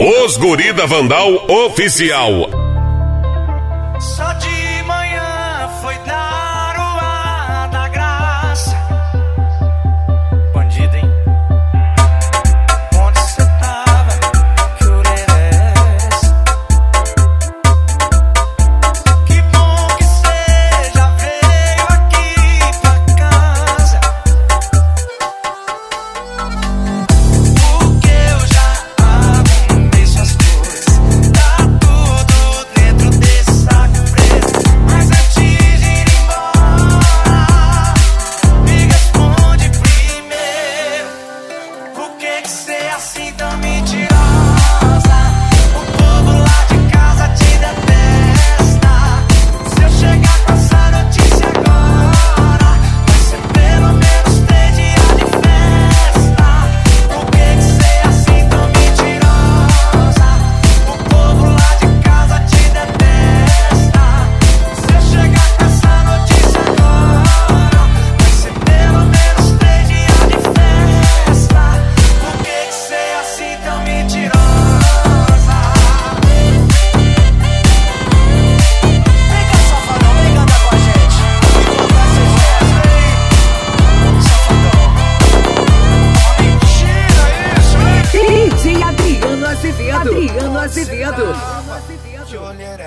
Os Guri da Vandal Oficial. Só de manhã foi dar o ar da graça. Bandido, hein? Onde cê tava? Que orelha é essa? Que bom que cê já veio aqui pra casa. Porque eu já arrumei suas coisas. Tá tudo dentro desse saco preto. Mas antes de ir embora, me responde primeiro. Por que cê é assim tão mentirosa? O povo lá de casa te detesta. Se eu chegar com essa notícia agora, vai ser pelo menos 3 dias de festa. Por que cê é assim tão mentirosa? O povo lá de casa te detesta. Se eu chegar com essa notícia agora, vai ser pelo menos 3 dias de festa. Por que cê é assim tão mentirosa? Vem cá, safadão, vem cantar com a gente. Me contar seus versos aí, safadão. Mentira isso, hein? DJ Adriano Azevedo. Que olheira